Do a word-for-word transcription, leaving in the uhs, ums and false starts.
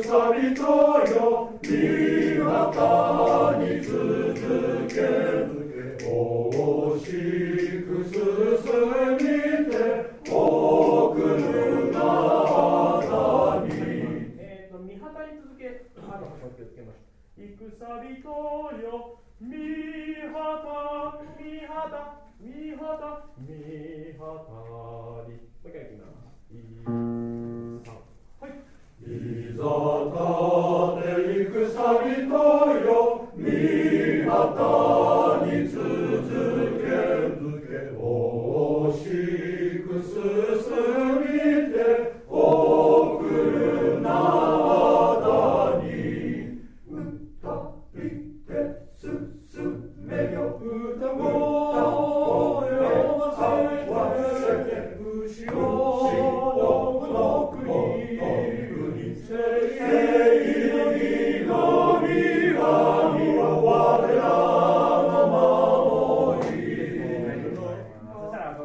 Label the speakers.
Speaker 1: 人よ御旗に続け惜しく進みて送るなだに
Speaker 2: えっと御旗に続けあの箇所を気をつけましょう。戦人よ御旗御旗御旗御旗にもう一回いきます。いさんはい
Speaker 1: いざ立て戦人よ御旗に続け惜しく進みて送るなだに歌いて進めよ歌声を合わせて牛を